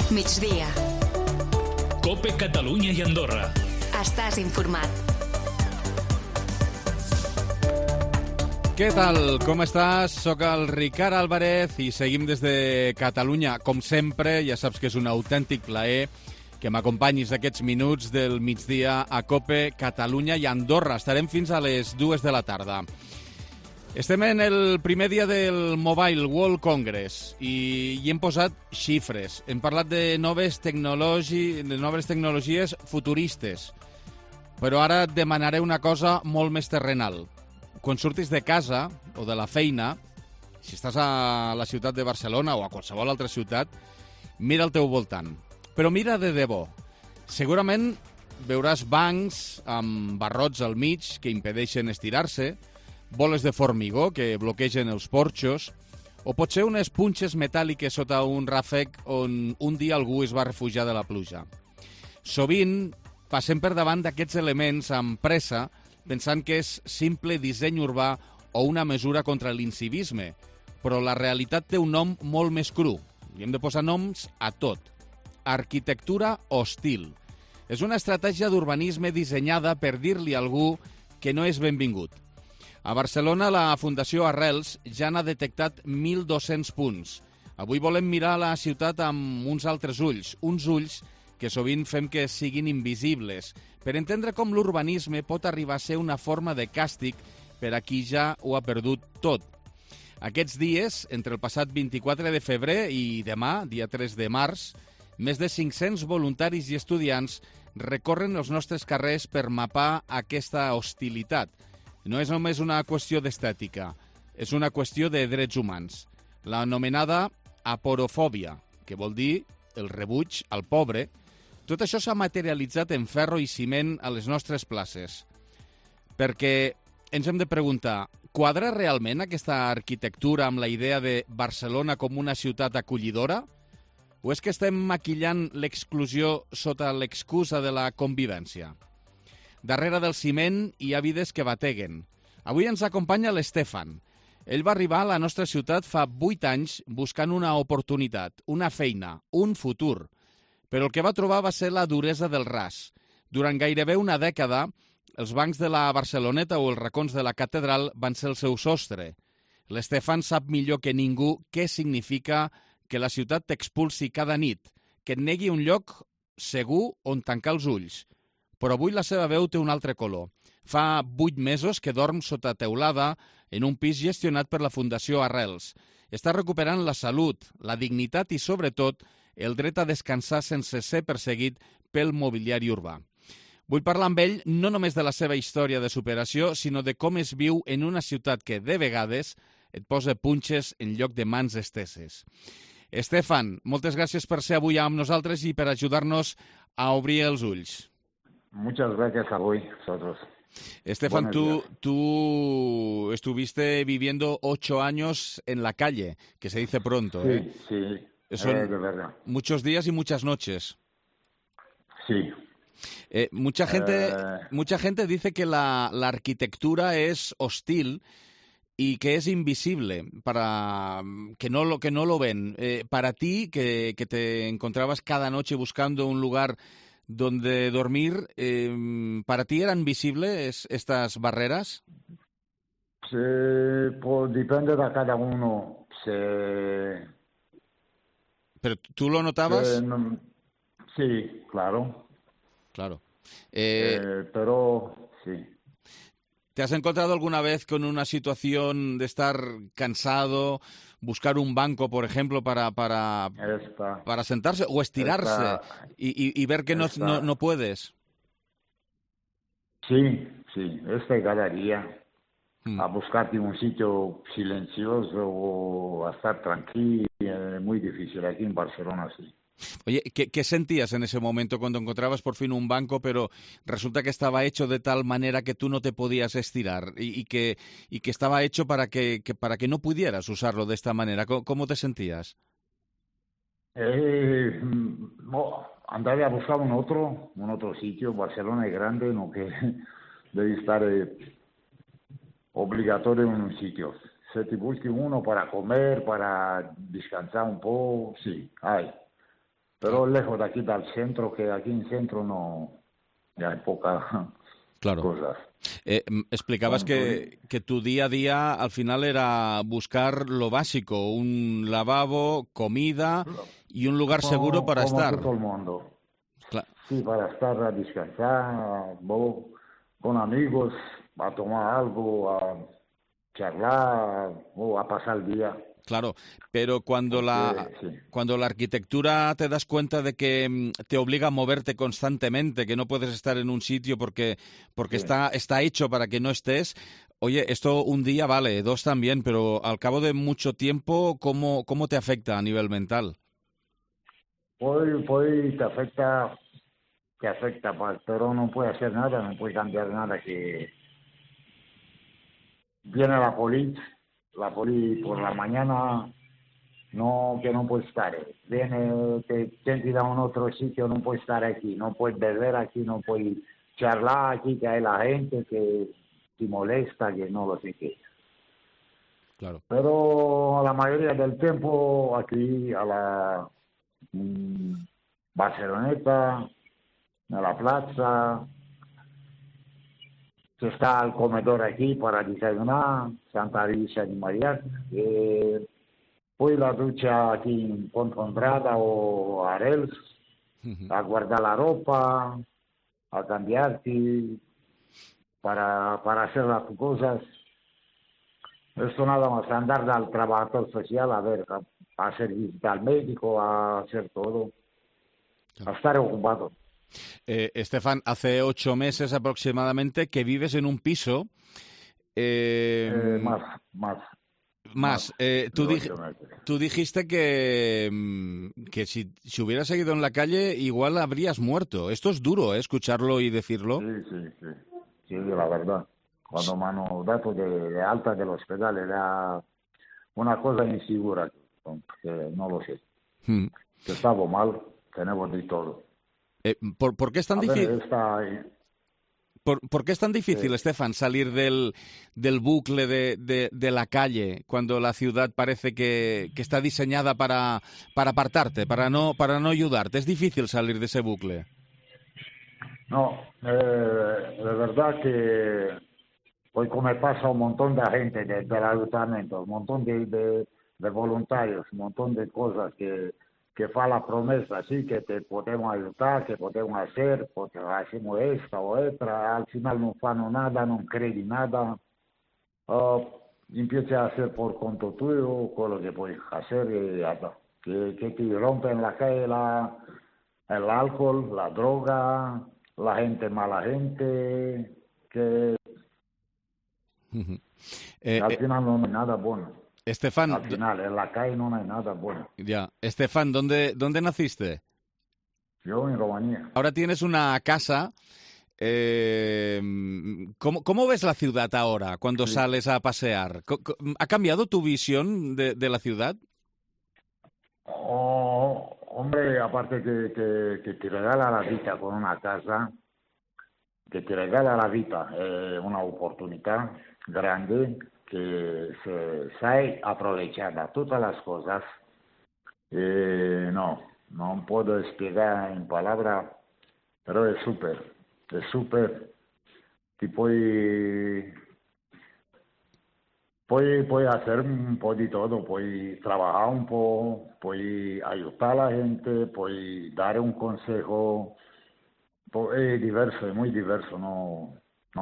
Migdia. COPE Catalunya i Andorra. Estàs informat. Què tal? Com estàs? Soc el Ricard Álvarez i seguim des de Catalunya. Com sempre, ja saps que és un autèntic plaer que m'acompanyis aquests minuts del migdia a COPE Catalunya i Andorra. Estarem fins a les 2 de la tarda. Estem en el primer dia del Mobile World Congress i hi hem posat xifres. Hem parlat de noves tecnologies futuristes. Però ara et demanaré una cosa molt més terrenal. Quan surtis de casa o de la feina, si estàs a la ciutat de Barcelona o a qualsevol altra ciutat, mira al teu voltant. Però mira de debò. Segurament veuràs bancs amb barrots al mig que impedeixen estirar-se, boles de formigó que bloquegen els porxos, o potser unes punxes metàl·liques sota un ràfec on un dia algú es va refugiar de la pluja. Sovint passem per davant d'aquests elements amb pressa, pensant que és simple disseny urbà o una mesura contra l'incivisme, però la realitat té un nom molt més cru. I hem de posar noms a tot. Arquitectura hostil. És una estratègia d'urbanisme dissenyada per dir-li a algú que no és benvingut. A Barcelona, la Fundació Arrels ja n'ha detectat 1.200 punts. Avui volem mirar la ciutat amb uns altres ulls, uns ulls que sovint fem que siguin invisibles, per entendre com l'urbanisme pot arribar a ser una forma de càstig per a qui ja ho ha perdut tot. Aquests dies, entre el passat 24 de febrer i demà, dia 3 de març, més de 500 voluntaris i estudiants recorren els nostres carrers per mapar aquesta hostilitat. No és només una qüestió d'estètica, és una qüestió de drets humans. L'anomenada aporofòbia, que vol dir el rebuig al pobre. Tot això s'ha materialitzat en ferro i ciment a les nostres places. Perquè ens hem de preguntar, quadra realment aquesta arquitectura amb la idea de Barcelona com una ciutat acollidora? O és que estem maquillant l'exclusió sota l'excusa de la convivència? Darrere del ciment hi ha vides que bateguen. Avui ens acompanya l'Stefan. Ell va arribar a la nostra ciutat fa 8 anys buscant una oportunitat, una feina, un futur. Però el que va trobar va ser la duresa del ras. Durant gairebé una dècada, els bancs de la Barceloneta o els racons de la catedral van ser el seu sostre. L'Stefan sap millor que ningú què significa que la ciutat t'expulsi cada nit, que et negui un lloc segur on tancar els ulls. Però avui la seva veu té un altre color. Fa 8 mesos que dorm sota teulada en un pis gestionat per la Fundació Arrels. Està recuperant la salut, la dignitat i, sobretot, el dret a descansar sense ser perseguit pel mobiliari urbà. Vull parlar amb ell no només de la seva història de superació, sinó de com es viu en una ciutat que, de vegades, et posa punxes en lloc de mans esteses. Stefan, moltes gràcies per ser avui amb nosaltres i per ajudar-nos a obrir els ulls. Muchas gracias a vosotros. Stefan, tú estuviste viviendo 8 años en la calle, que se dice pronto. Sí, sí, Son de verdad. Muchos días y muchas noches. Sí. Mucha gente dice que la arquitectura es hostil y que es invisible, para que no lo ven. Para ti, que te encontrabas cada noche buscando un lugar donde dormir, ¿para ti eran visibles estas barreras? Pues depende de cada uno. ¿Pero tú lo notabas? Sí, claro. Claro. Pero sí. ¿Te has encontrado alguna vez con una situación de estar cansado, buscar un banco, por ejemplo, para sentarse o estirarse y ver que no puedes? Sí, cada día a buscarte un sitio silencioso o a estar tranquilo. Muy difícil aquí en Barcelona, sí. Oye, ¿qué sentías en ese momento cuando encontrabas por fin un banco, pero resulta que estaba hecho de tal manera que tú no te podías estirar y que estaba hecho para que no pudieras usarlo de esta manera? ¿Cómo te sentías? Andaba a buscar un otro sitio. Barcelona es grande, no que debe estar obligatorio en un sitio. Se te busque uno para comer, para descansar un poco, sí, hay. Pero lejos de aquí del centro, que aquí en centro no hay poca Claro. cosas. Explicabas que tu día a día al final era buscar lo básico, un lavabo, comida y un lugar seguro para como estar. todo el mundo. Cla- Sí, para estar a descansar, con amigos, a tomar algo, a charlar o a pasar el día. Claro, pero cuando Sí. cuando la arquitectura te das cuenta de que te obliga a moverte constantemente, que no puedes estar en un sitio porque Sí. está hecho para que no estés, oye, esto un día vale, dos también, pero al cabo de mucho tiempo, ¿cómo te afecta a nivel mental? Hoy te afecta, pero no puede hacer nada, no puede cambiar nada, que viene la poli por la mañana, no, que no puede estar, viene, te tiene que ir a un otro sitio, no puede estar aquí, no puedes beber aquí, no puedes charlar aquí, que hay la gente que te molesta, que no lo sé qué. Claro. Pero la mayoría del tiempo aquí a la Barceloneta, a la plaza, se está el comedor aquí para desayunar, Santa Luisa de María. Poi la ducha aquí en Ponfondrada o Arels, a guardar la ropa, a cambiarte, para hacer las cosas. Esto nada más, andar al trabajador social, a ver, a hacer visita al médico, a hacer todo, a estar ocupado. Estefan, hace 8 meses aproximadamente que vives en un piso. Más. Tú dijiste que si hubieras seguido en la calle igual habrías muerto. Esto es duro, escucharlo y decirlo. Sí, la verdad. Cuando me han dado de alta del hospital era una cosa insegura, que no lo sé. Que estaba mal, tenemos de todo. ¿Por qué es tan difícil? ¿Por qué es tan difícil, Estefan, salir del bucle de la calle cuando la ciudad parece que está diseñada para apartarte, para no ayudarte? Es difícil salir de ese bucle. No, de verdad que hoy como pasa un montón de gente del ayuntamiento, un montón de voluntarios, un montón de cosas que fa la promesa, sí, que te podemos ayudar, que podemos hacer, porque hacemos esta o otra, al final no fan nada, no creen nada, empieza a hacer por conto tuyo, con lo que puedes hacer, que te rompen la calle el alcohol, la droga, la gente mala gente, que al final no hay nada bueno. Estefan, al final, en la calle no hay nada bueno. Ya. Estefan, ¿dónde naciste? Yo en Rumanía. Ahora tienes una casa. ¿Cómo ves la ciudad ahora cuando sales a pasear? ¿Ha cambiado tu visión de la ciudad? Hombre, aparte que te regala la vida con una casa, que te regala la vida, una oportunidad grande, que se sabe aprovechar de todas las cosas. No puedo explicar en palabras, pero es súper. Ti puoi hacer un po' di todo, puoi trabajar un po', puoi ayudar a la gente, puoi dar un consejo. Es diverso, es muy diverso, no.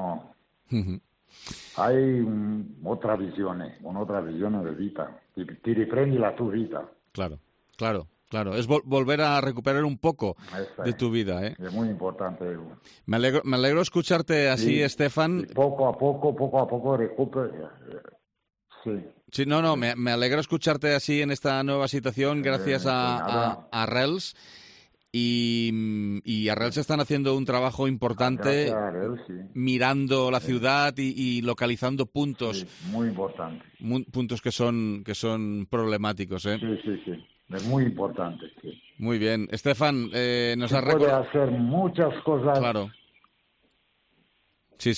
Hay otra visión de vida. Ti riprendi la tu vida. Claro. Es volver a recuperar un poco de tu vida, ¿eh? Es muy importante. Me alegro escucharte así, Sí, Estefan. Y poco a poco recupera. Sí. Sí, no, me alegro escucharte así en esta nueva situación gracias a Rels. Y a Rels están haciendo un trabajo importante mirando la ciudad y localizando puntos. Sí, muy importante. Puntos que son problemáticos, ¿eh? Sí. Es muy importante, sí. Muy bien. Estefan, nos has puede hacer muchas cosas. Claro. Sí.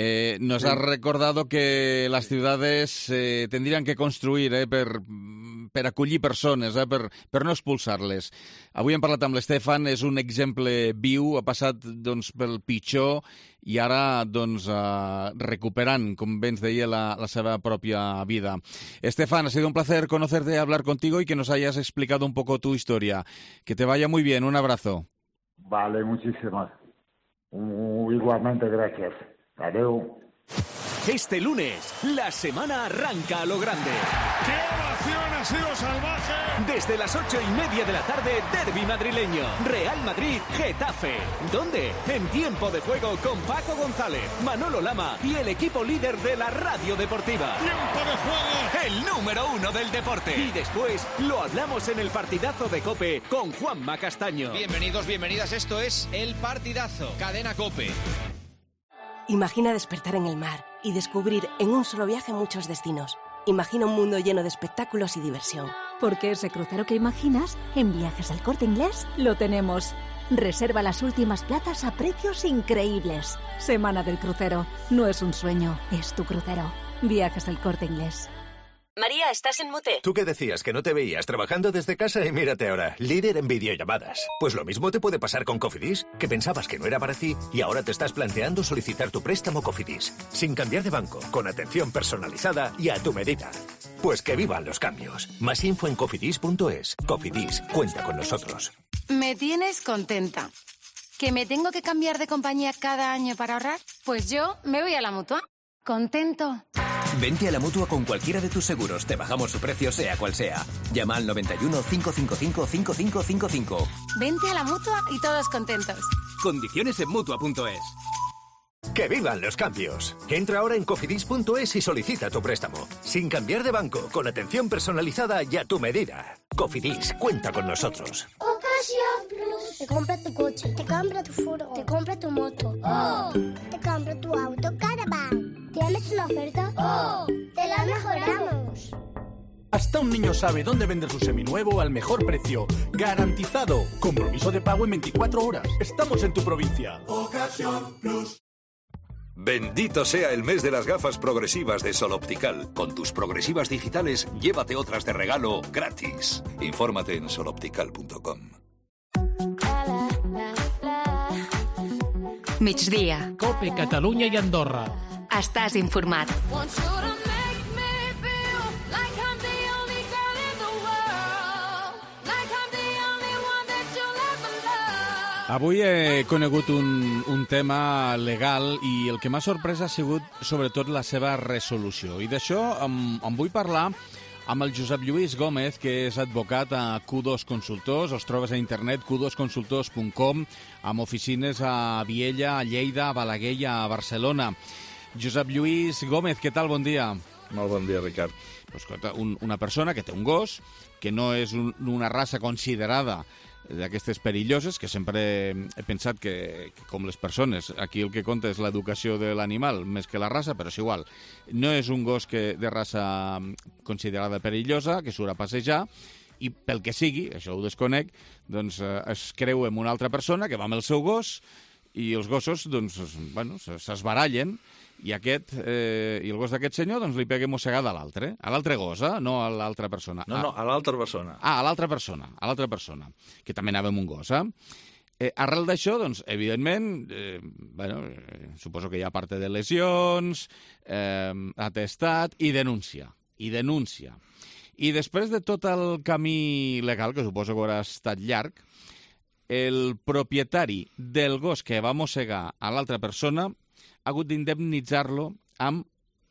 Nos has recordado que las ciudades tendrían que construir per per acollir persones, per no expulsar-les. Avui hem parlat amb l'Estefan, és un exemple viu, ha passat doncs, pel pitjor i ara doncs, recuperant, com bé ens deia, la seva pròpia vida. Estefan, ha sido un placer conocerte, hablar contigo y que nos hayas explicado un poco tu historia. Que te vaya muy bien, un abrazo. Vale, muchísimas. Igualmente, gracias. Adiós. Este lunes, la semana arranca a lo grande. ¡Qué ovación ha sido salvaje! Desde las 8:30 de la tarde, derbi madrileño. Real Madrid, Getafe. ¿Dónde? En Tiempo de Juego con Paco González, Manolo Lama y el equipo líder de la radio deportiva. ¡Tiempo de Juego! El número 1 del deporte. Y después lo hablamos en el partidazo de COPE con Juanma Castaño. Bienvenidos, bienvenidas. Esto es El Partidazo, Cadena COPE. Imagina despertar en el mar y descubrir en un solo viaje muchos destinos. Imagina un mundo lleno de espectáculos y diversión. Porque ese crucero que imaginas, en Viajes al Corte Inglés lo tenemos. Reserva las últimas plazas a precios increíbles. Semana del crucero. No es un sueño, es tu crucero. Viajes al Corte Inglés. María, ¿estás en mute? Tú que decías que no te veías trabajando desde casa y mírate ahora, líder en videollamadas. Pues lo mismo te puede pasar con Cofidis, que pensabas que no era para ti y ahora te estás planteando solicitar tu préstamo Cofidis, sin cambiar de banco, con atención personalizada y a tu medida. Pues que vivan los cambios. Más info en cofidis.es. Cofidis, cuenta con nosotros. Me tienes contenta. ¿Que me tengo que cambiar de compañía cada año para ahorrar? Pues yo me voy a la Mutua. Contento. Vente a la Mutua con cualquiera de tus seguros. Te bajamos su precio, sea cual sea. Llama al 91 555 5555. Vente a la Mutua y todos contentos. Condiciones en Mutua.es. ¡Que vivan los cambios! Entra ahora en cofidis.es y solicita tu préstamo. Sin cambiar de banco, con atención personalizada y a tu medida. Cofidis, cuenta con nosotros. Ocasión Plus. Te compra tu coche, te compra tu furgo, te compra tu moto. ¡Oh! Te compra tu auto Caravan. ¿Tienes una oferta? ¡Oh! ¡Te la mejoramos! Hasta un niño sabe dónde vender su seminuevo al mejor precio. ¡Garantizado! Compromiso de pago en 24 horas. Estamos en tu provincia. Ocasión Plus. Bendito sea el mes de las gafas progresivas de Sol Optical. Con tus progresivas digitales, llévate otras de regalo gratis. Infórmate en soloptical.com. Migdia. COPE, Catalunya i Andorra. Estàs informat. Avui he conegut un tema legal i el que m'ha sorprès ha sigut sobretot la seva resolució. I d'això em vull parlar amb el Josep Lluís Gómez, que és advocat a Q2 Consultors. Els trobes a internet, q2consultors.com, amb oficines a Viella, a Lleida, a Balaguer i a Barcelona. Josep Lluís Gómez, què tal? Bon dia. Molt bon dia, Ricard. Pues, una persona que té un gos, que no és una raça considerada d'aquestes perilloses, que sempre he pensat que com les persones, aquí el que compta és l'educació de l'animal més que la raça, però és igual. No és un gos de raça considerada perillosa, que surt a passejar, i pel que sigui, això ho desconec, doncs es creu amb una altra persona que va amb el seu gos i els gossos doncs, bueno, s'esbarallen i el gos d'aquest senyor doncs, li pega mossegada a l'altre gos, no a l'altra persona. No, a l'altra persona. A l'altra persona, que també anava amb un gos. Arrel d'això, doncs, evidentment, suposo que hi ha part de lesions, atestat i denúncia. I després de tot el camí legal, que suposo que haurà estat llarg, el propietari del gos que va mossegar a l'altra persona ha hagut d'indemnitzar-lo amb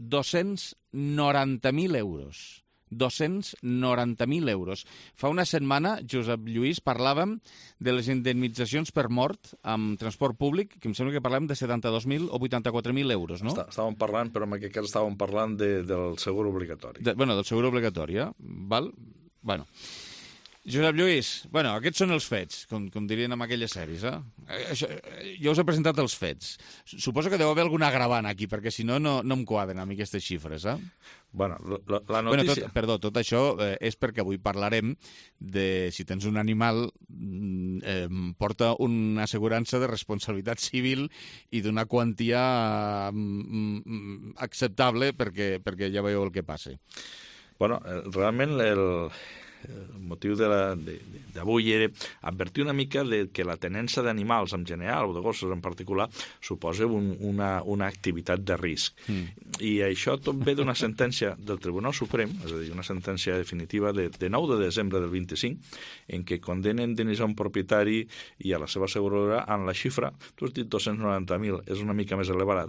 290.000 euros. 290.000 euros. Fa una setmana, Josep Lluís, parlàvem de les indemnitzacions per mort amb transport públic, que em sembla que parlàvem de 72.000 o 84.000 euros, no? Estàvem parlant, però en aquest cas estàvem parlant del seguro obligatori. Del seguro obligatori, val? Bueno. Josep Lluís, aquests són els fets, com dirien en aquelles sèries. Jo us he presentat els fets. Suposo que deu haver algun agravant aquí, perquè si no, no em quadren a mi aquestes xifres. La notícia... Tot això és perquè avui parlarem de si tens un animal, porta una assegurança de responsabilitat civil i d'una quantia acceptable perquè ja veieu el que passa. Bueno, realment el motiu d'avui era advertir una mica de que la tenença d'animals en general, o de gossos en particular, suposa una activitat de risc. I això tot ve d'una sentència del Tribunal Suprem, és a dir, una sentència definitiva de 9 de desembre del 25, en què condenen a un propietari i a la seva asseguradora en la xifra, tu has dit 290.000, és una mica més elevada,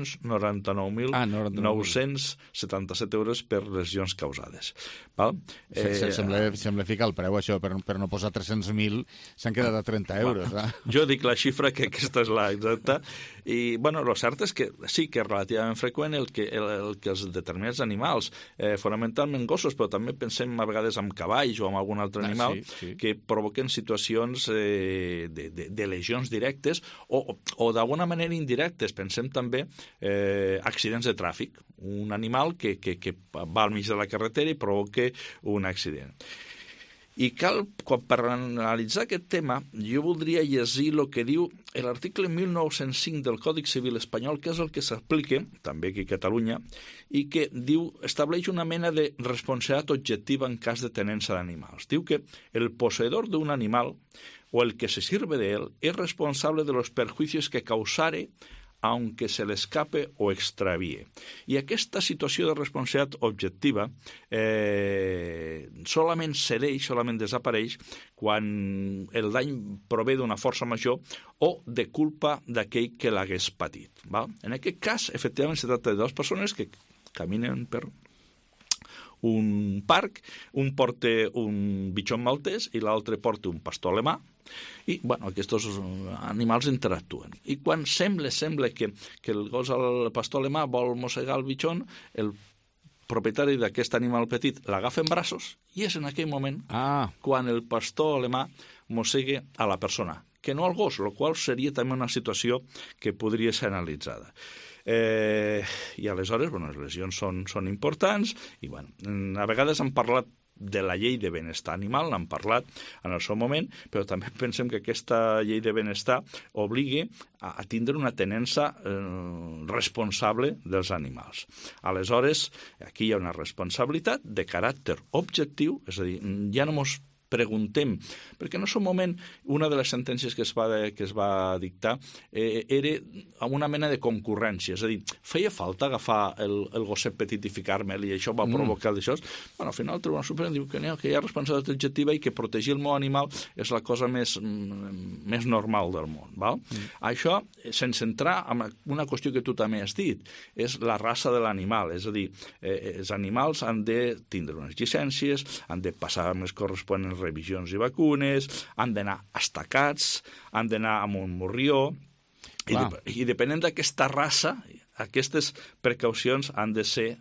299.977 euros per lesions causades. Val? Sembla ficar el preu, això, per no posar 300.000, s'han quedat a 30 euros. Jo dic la xifra, que aquesta és la exacta, i, bueno, el cert és que sí que és relativament freqüent el que els determinats animals, fonamentalment gossos, però també pensem a vegades en cavalls o en algun altre animal, que provoquen situacions de lesions directes o d'alguna manera indirectes. Pensem també accidents de tràfic, un animal que va al mig de la carretera i provoca un accident. I cal, per analitzar aquest tema, jo voldria llegir el que diu l'article 1905 del Còdic Civil espanyol, que és el que s'aplica, també aquí a Catalunya, i que diu, estableix una mena de responsabilitat objectiva en cas de tenença d'animals. Diu que el poseedor d'un animal o el que se sirve de él es responsable de los perjuicios que causare aunque se le escape o extravíe. I aquesta situació de responsabilitat objectiva solament desapareix quan el dany prové d'una força major o de culpa d'aquell que l'hagués patit. Val? En aquest cas, efectivament, se tracta de dues persones que caminen per un parc, un porta un bitxon maltès i l'altre porta un pastor alemà, i bueno, aquests animals interactuen. I quan sembla que el gos, el pastor alemà, vol mossegar el bitxon, el propietari d'aquest animal petit l'agafa en braços i és en aquell moment quan el pastor alemà mossega a la persona, que no al gos, el qual seria també una situació que podria ser analitzada. I aleshores, les lesions són importants i, a vegades han parlat de la llei de benestar animal, n'han parlat en el seu moment, però també pensem que aquesta llei de benestar obliga a tindre una tenença responsable dels animals. Aleshores, aquí hi ha una responsabilitat de caràcter objectiu, és a dir, ja no mos preguntem, perquè en el seu moment una de les sentències que es va dictar era una mena de concurrència, és a dir, feia falta agafar el gosset petit i ficar-me'l i això va provocar d'això. Al final el Tribunal Suprem diu que hi ha responsabilitat objectiva i que protegir el meu animal és la cosa més normal del món. Això, sense entrar en una qüestió que tu també has dit, és la raça de l'animal, és a dir, els animals han de tindre unes llicències, han de passar les corresponents revisions i vacunes, han d'anar estacats, han d'anar amb un morrió, i depenent d'aquesta raça, aquestes precaucions han de ser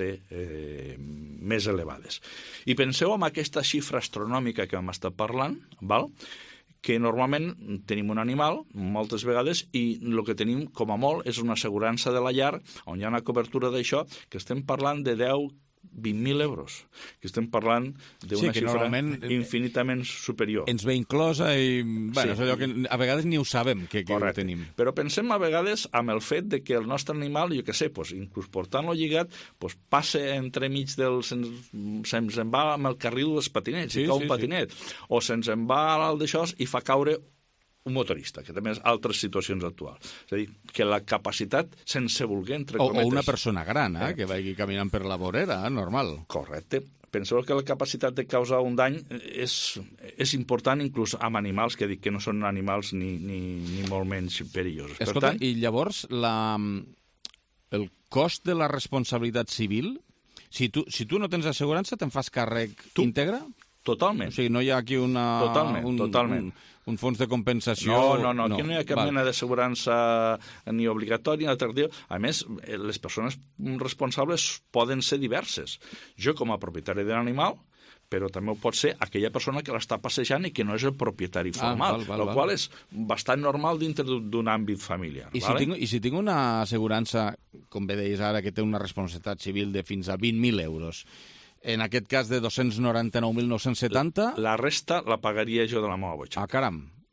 més elevades. I penseu en aquesta xifra astronòmica que hem estat parlant, que normalment tenim un animal, moltes vegades, i el que tenim com a molt és una assegurança de la llar, on hi ha una cobertura d'això, que estem parlant de 20.000 euros, que estem parlant d'una xifra infinitament superior. Ens ve inclosa i és allò que a vegades ni ho sabem que ho tenim. Però pensem a vegades amb el fet de que el nostre animal, jo què sé, inclús portant-lo lligat, passa entremig se'ns en va amb el carril dels patinets, i cau un patinet, o se'ns en va a l'alt d'això i fa caure un motorista, que també és altres situacions actuals. És a dir, que la capacitat sense voler, entre cometes... O una persona gran, que vagi caminant per la vorera, normal. Correcte. Penseu que la capacitat de causar un dany és important inclús amb animals, que dic que no són animals ni molt menys perillosos. Escolta, i llavors el cost de la responsabilitat civil, si tu no tens assegurança, te'n fas càrrec íntegre? Totalment. O sigui, no hi ha aquí Totalment. Un fons de compensació... No, aquí no hi ha cap mena d'assegurança ni obligatòria ni alternativa. A més, les persones responsables poden ser diverses. Jo, com a propietari de l'animal, però també ho pot ser aquella persona que l'està passejant i que no és el propietari formal, el qual és bastant normal dintre d'un àmbit familiar. I si tinc una assegurança, com bé deies ara, que té una responsabilitat civil de fins a 20.000 euros, en aquest cas de 299.970... La resta la pagaria jo de la meva butxaca. Caram.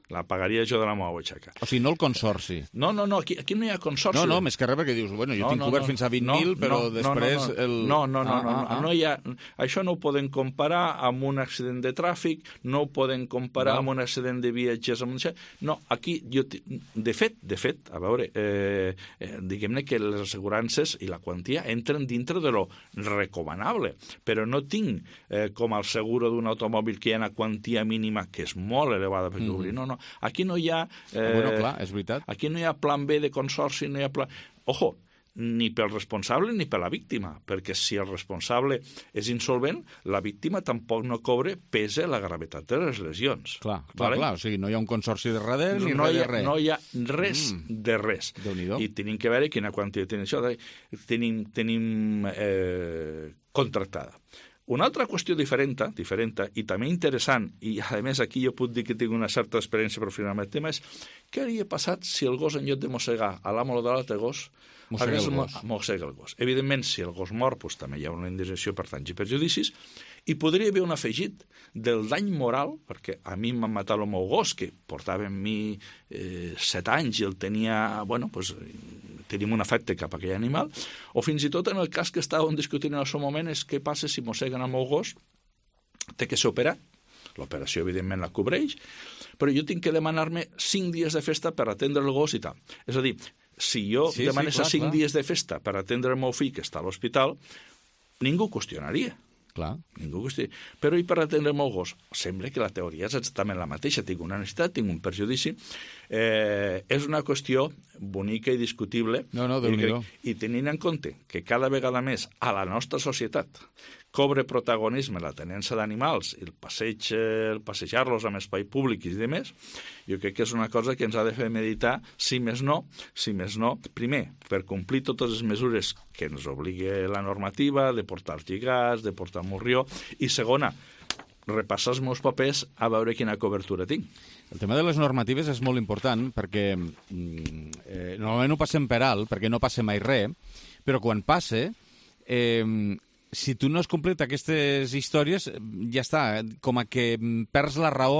La pagaria jo de la meva butxaca. O sigui, no el consorci. No, aquí no hi ha consorci. No, més que res perquè dius, bueno, jo tinc cobert fins a 20.000, però després... No hi ha... Això no ho poden comparar amb un accident de tràfic, no ho poden comparar amb un accident de viatges... No, aquí, de fet, a veure, diguem-ne que les assegurances i la quantia entren dintre de lo recomanable, però no tinc com el seguro d'un automòbil que hi ha una quantia mínima que és molt elevada per cobrir. No. Aquí no hi ha... Bueno, clar, és veritat. Aquí no hi ha plan B de consorci, no hi ha plan... Ojo, ni pel responsable ni per la víctima, perquè si el responsable és insolvent, la víctima tampoc no cobre pese la gravetat de les lesions. Clar, o sigui, no hi ha un consorci de darrere ni res de res. No hi ha res de res. I tenim que veure quina quantitat tenim això. Tenim contractada. Una altra qüestió diferent i també interessant, i a més aquí jo puc dir que tinc una certa experiència professional amb el tema, és què hauria passat si el gos, en lloc de mossegar a l'amo de l'altre gos, mossega el gos. Evidentment, si el gos mor, doncs també hi ha una indemnització per danys i perjudicis, i podria haver un afegit del dany moral, perquè a mi m'han matat el meu gos, que portava amb mi 7 anys i el tenia, bueno, doncs tenim un afecte cap a aquell animal, o fins i tot en el cas que estàvem discutint en el seu moment és què passa si mosseguen el meu gos, té que ser operat, l'operació evidentment la cobreix, però jo tinc que demanar-me 5 dies de festa per atendre el gos i tal. És a dir, si jo demanés 5 dies de festa per atendre el meu fill que està a l'hospital, ningú qüestionaria. Clar. Ningú qüestionaria. Però i per atendre el meu gos? Sembla que la teoria és exactament la mateixa. Tinc una necessitat, tinc un perjudici. És una qüestió bonica i discutible. I tenint en compte que cada vegada més a la nostra societat cobre protagonisme la tenença d'animals i el passejar-los en espai públic i demés, jo crec que és una cosa que ens ha de fer meditar, si més no, primer, per complir totes les mesures que ens obliga la normativa, de portar lligats, de portar morrió, i segona, repassar els meus papers a veure quina cobertura tinc. El tema de les normatives és molt important perquè normalment ho passem per alt, perquè no passa mai res, però quan passa... si tu no has complit aquestes històries, ja està, com a que perds la raó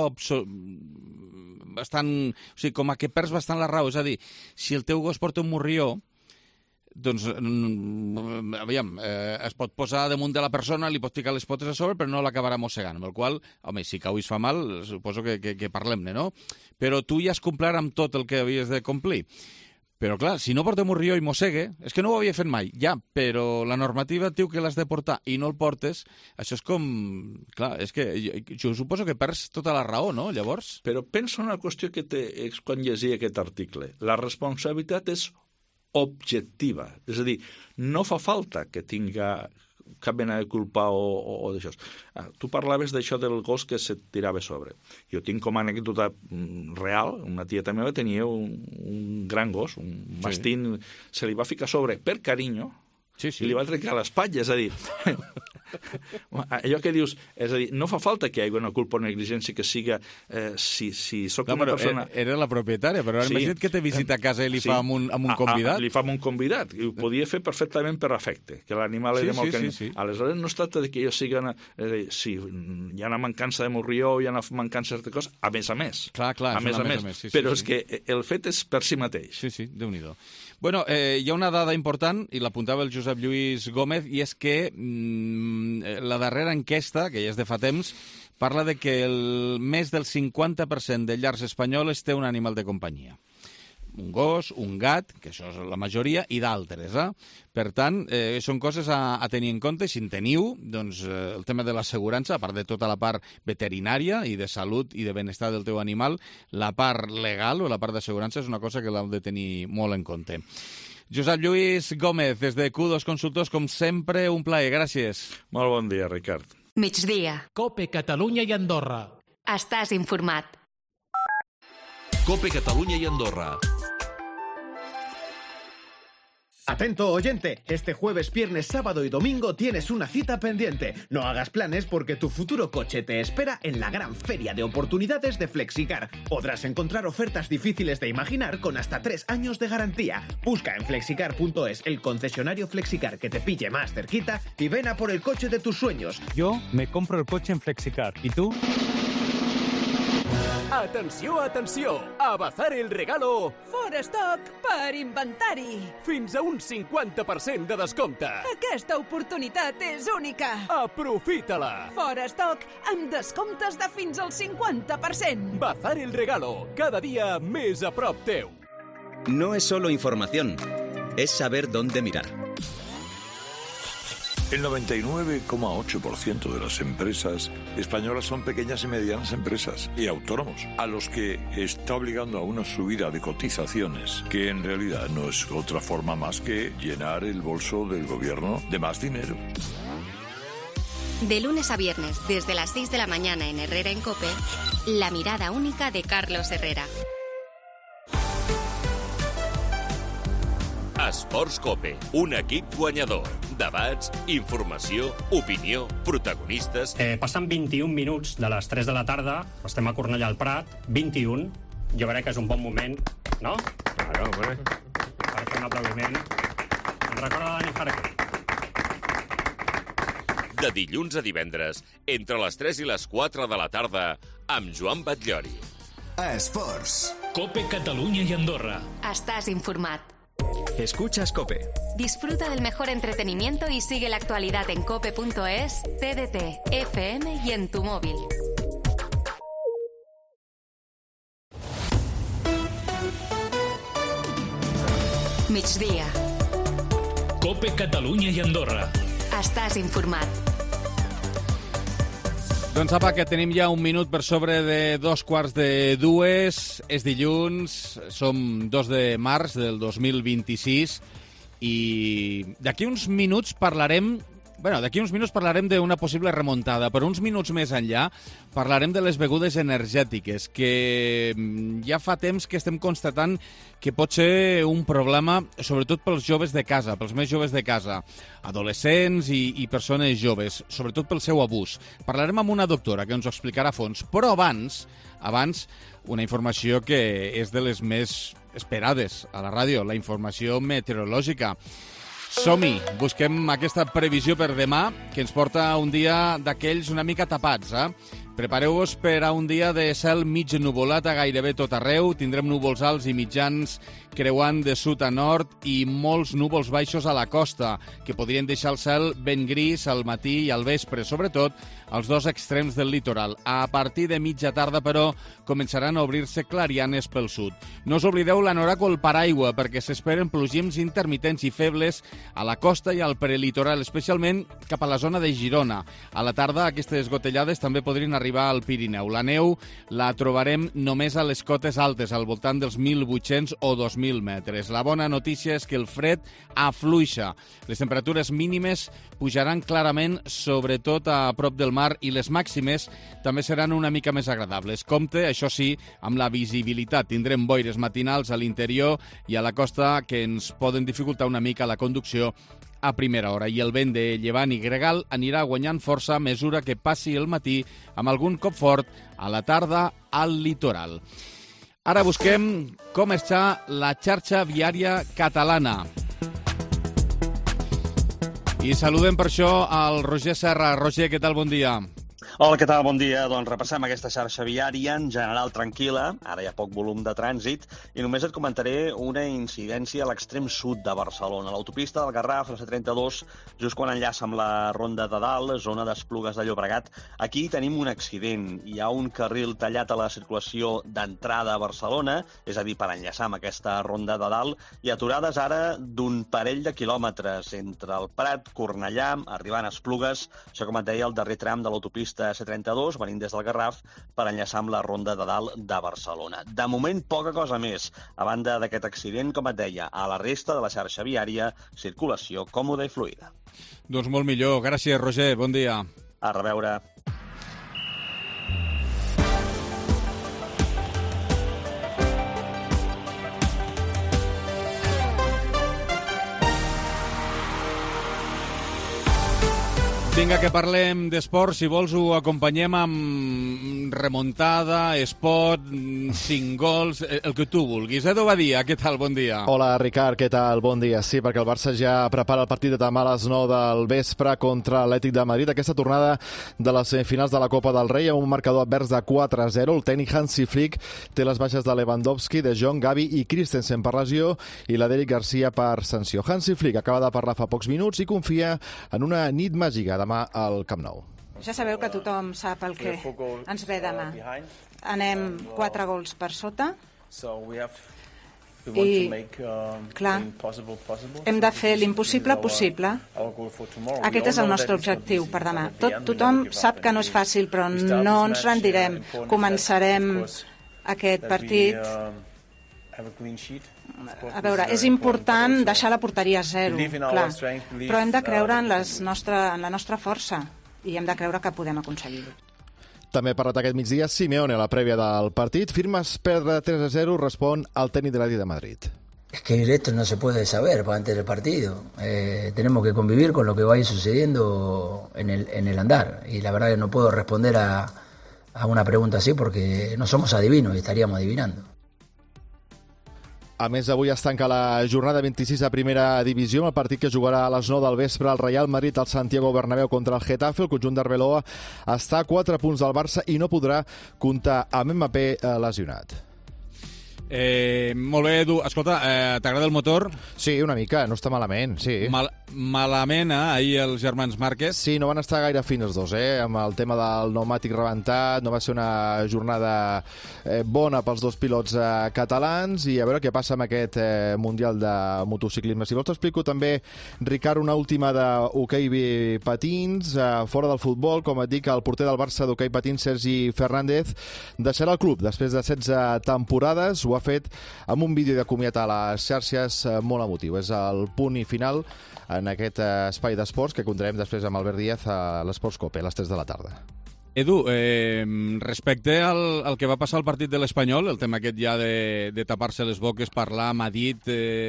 bastant... O sigui, com a que perds bastant la raó. És a dir, si el teu gos porta un morrió, doncs, aviam, es pot posar damunt de la persona, li pot ficar les potes a sobre, però no l'acabarà mossegant, amb el qual, home, si cau i es fa mal, suposo que parlem-ne, no? Però tu ja has complert amb tot el que havies de complir. Però, clar, si no porta morrió i mossegue, és que no ho havia fet mai, ja, però la normativa et diu que l'has de portar i no el portes, això és com... Clar, és que jo suposo que perds tota la raó, no, llavors? Però pensa una qüestió que quan llegia aquest article. La responsabilitat és objectiva, és a dir, no fa falta que tinga cap mena de culpa o d'això. Tu parlaves d'això del gos que se tirava a sobre. Jo tinc com a anècdota real, una tieta meva tenia un gran gos, un mastín, se li va ficar a sobre per carinyo, i li va trencar l'espatlla, és a dir, allò que dius, és a dir, no fa falta que hi hagi una culpa o negligència que siga, si soc una persona... Era la propietària, però ara imagina't que te visita a casa i li fa amb un convidat. Li fa amb un convidat, i ho podia fer perfectament per afecte, que l'animal era molt carinyo. Aleshores no es tracta de que jo sigui si hi ha una mancança de morrió, hi ha una mancança de coses, a més a més. Clar, a més a més. Però és que el fet és per si mateix. Sí, Déu-n'hi-do. Bueno, hi ha una dada important, i l'apuntava el Josep Lluís Gómez, i és que la darrera enquesta, que ja és de fa temps, parla de que més del 50% de llars espanyoles té un animal de companyia. Un gos, un gat, que això és la majoria, i d'altres. Per tant, són coses a tenir en compte. Si en teniu, doncs, el tema de l'assegurança, a part de tota la part veterinària i de salut i de benestar del teu animal, la part legal o la part d'assegurança és una cosa que l'heu de tenir molt en compte. Josep Lluís Gómez, des de Q2 Consultors, com sempre, un plaer. Gràcies. Molt bon dia, Ricard. Migdia. COPE Catalunya i Andorra. Estàs informat. COPE Catalunya i Andorra. Atento oyente, este jueves, viernes, sábado y domingo tienes una cita pendiente. No hagas planes porque tu futuro coche te espera en la gran feria de oportunidades de Flexicar. Podrás encontrar ofertas difíciles de imaginar con hasta 3 años de garantía. Busca en flexicar.es el concesionario Flexicar que te pille más cerquita y ven a por el coche de tus sueños. Yo me compro el coche en Flexicar. ¿Y tú? Atenció, atenció! A Bazar el Regalo, Fora estoc per inventar-hi. fins a un 50% de descompte. Aquesta oportunitat és única. Aprofita-la! Fora estoc amb descomptes de fins al 50%. Bazar el Regalo, cada día més a prop teu. No es solo información, es saber dónde mirar. El 99,8% de las empresas españolas son pequeñas y medianas empresas y autónomos, a los que está obligando a una subida de cotizaciones que en realidad no es otra forma más que llenar el bolso del gobierno de más dinero. De lunes a viernes, desde las 6 de la mañana en Herrera en COPE, la mirada única de Carlos Herrera. Esports COPE, un equip guanyador. Debats, informació, opinió, protagonistes... Passen 21 minuts de les 3 de la tarda, estem a Cornellà al Prat, 21. Jo crec que és un bon moment, no? Claro, hombre. Per fer un aplaudiment. Em recorda Dani Jarque. De dilluns a divendres, entre les 3 i les 4 de la tarda, amb Joan Batllori. Esports. COPE Catalunya i Andorra. Estàs informat. Escuchas COPE. Disfruta del mejor entretenimiento y sigue la actualidad en cope.es, TDT, FM y en tu móvil. Migdia. COPE Catalunya i Andorra. Estàs informat. Doncs apa, que tenim ja un minut per sobre de 2:45. És dilluns, som 2 de març del 2026 i d'aquí uns minuts parlarem... d'aquí uns minuts parlarem d'una possible remuntada, però uns minuts més enllà parlarem de les begudes energètiques, que ja fa temps que estem constatant que pot ser un problema, sobretot pels joves de casa, pels més joves de casa, adolescents i persones joves, sobretot pel seu abús. Parlarem amb una doctora que ens ho explicarà a fons, però abans una informació que és de les més esperades a la ràdio, la informació meteorològica. Som-hi, busquem aquesta previsió per demà, que ens porta un dia d'aquells una mica tapats, Prepareu-vos per a un dia de cel mig nuvolat a gairebé tot arreu. Tindrem núvols alts i mitjans creuant de sud a nord i molts núvols baixos a la costa, que podrien deixar el cel ben gris al matí i al vespre, sobretot als dos extrems del litoral. A partir de mitja tarda, però, començaran a obrir-se clarianes pel sud. No us oblideu l'anorac o el paraigua, perquè s'esperen plogims intermitents i febles a la costa i al prelitoral, especialment cap a la zona de Girona. A la tarda, aquestes gotellades també podrien arribar al Pirineu. La neu la trobarem només a les cotes altes, al voltant dels 1.800 o 2.000 metres. La bona notícia és que el fred afluixa. Les temperatures mínimes pujaran clarament, sobretot a prop del mar, i les màximes també seran una mica més agradables. Compte, això sí, amb la visibilitat. Tindrem boires matinals a l'interior i a la costa que ens poden dificultar una mica la conducció a primera hora, i el vent de llevant i gregal anirà guanyant força a mesura que passi el matí, amb algun cop fort a la tarda al litoral. Ara busquem com està la xarxa viària catalana. I saludem per això al Roger Serra. Roger, què tal? Bon dia. Hola, què tal? Bon dia. Doncs repassem aquesta xarxa viària en general tranquil·la. Ara hi ha poc volum de trànsit i només et comentaré una incidència a l'extrem sud de Barcelona. L'autopista del Garraf, la C32, just quan enllaça amb la Ronda de Dalt, zona d'Esplugues de Llobregat. Aquí tenim un accident. Hi ha un carril tallat a la circulació d'entrada a Barcelona, és a dir, per enllaçar amb aquesta Ronda de Dalt, i aturades ara d'un parell de quilòmetres entre el Prat, Cornellà, arribant a Esplugues, això com et deia, el darrer tram de l'autopista C32, venint des del Garraf, per enllaçar amb la Ronda de Dalt de Barcelona. De moment, poca cosa més. A banda d'aquest accident, com et deia, a la resta de la xarxa viària, circulació còmoda i fluida. Doncs molt millor. Gràcies, Roger. Bon dia. A reveure. Vinga, que parlem d'esport. Si vols, ho acompanyem amb remuntada, esport, 5 gols, el que tu vulguis. Edu Badia, què tal? Bon dia. Hola, Ricard, què tal? Bon dia. Sí, perquè el Barça ja prepara el partit de demà a les 9 del vespre contra l'Atlètic de Madrid. Aquesta tornada de les semifinals de la Copa del Rei amb un marcador advers de 4-0. El tècnic Hansi Flick té les baixes de Lewandowski, de Jong, Gavi i Christensen per lesió i la d'Eric Garcia per sanció. Hansi Flick acaba de parlar fa pocs minuts i confia en una nit màgica demà al Camp Nou. Ja sabeu que tothom sap el que ens ve demà. Anem 4 gols per sota i, clar, hem de fer l'impossible possible. Aquest és el nostre objectiu per demà. Tothom sap que no és fàcil, però no ens rendirem. Començarem aquest partit. A veure, és important deixar la porteria a 0, clar, però hem de creure en la nostra força i hem de creure que podem aconseguir-ho. També ha parlat aquest migdia Simeone a la prèvia del partit. Firmes perdre 3-0, respon al tècnic de l'Atlètic de Madrid. Es que esto no se puede saber antes del partido. Tenemos que convivir con lo que vaya sucediendo en el andar. Y la verdad que no puedo responder a una pregunta así porque no somos adivinos y estaríamos adivinando. A més, avui es tanca la jornada 26 a primera divisió, amb el partit que jugarà a les 9 del vespre al Real Madrid al Santiago Bernabéu contra el Getafe. El conjunt d'Arbeloa està a 4 punts del Barça i no podrà comptar amb Mbappé lesionat. Molt bé, Edu. Escolta, t'agrada el motor? Sí, una mica, no està malament, sí. Malament, ahir els germans Márquez. Sí, no van estar gaire fins els dos, amb el tema del pneumàtic rebentat. No va ser una jornada bona pels dos pilots catalans i a veure què passa amb aquest Mundial de Motociclisme. Si vols t'explico també, Ricard, una última d'hoquei patins, fora del futbol, com et dic, el porter del Barça d'hoquei patins, Sergi Fernández, deixarà el club després de 16 temporades. Ho ha fet amb un vídeo de comiat a les xarxes molt emotiu. És el punt i final en aquest espai d'esports que contarem després amb Albert Díaz a l'Esports Cope a les 3 de la tarda. Edu, respecte al que va passar al partit de l'Espanyol, el tema aquest ja de tapar-se les boques, parlar, m'ha dit,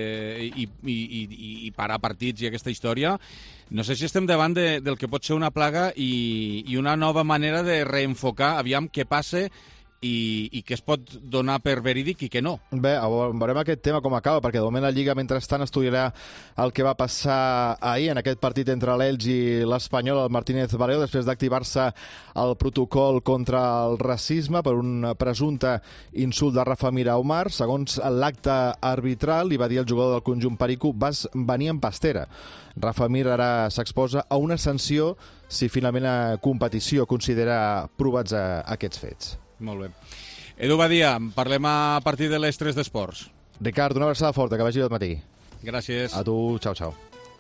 i parar partits i aquesta història, no sé si estem davant del que pot ser una plaga i una nova manera de reenfocar, aviam què passa i què es pot donar per verídic i què no. Bé, veurem aquest tema com acaba, perquè de moment la Lliga mentrestant estudiarà el que va passar ahir en aquest partit entre l'Elx i l'Espanyol, el Martínez Valero, després d'activar-se el protocol contra el racisme per un presumpte insult de Rafa Mir a Omar. Segons l'acte arbitral, li va dir el jugador del conjunt perico, vas venir en pastera. Rafa Mir ara s'exposa a una sanció si finalment la competició considera provats aquests fets. Molt bé. Edu Badia, parlem a partir de les 3 d'Esports. Ricard, una abraçada forta, que vagi tot matí. Gràcies. A tu, xau.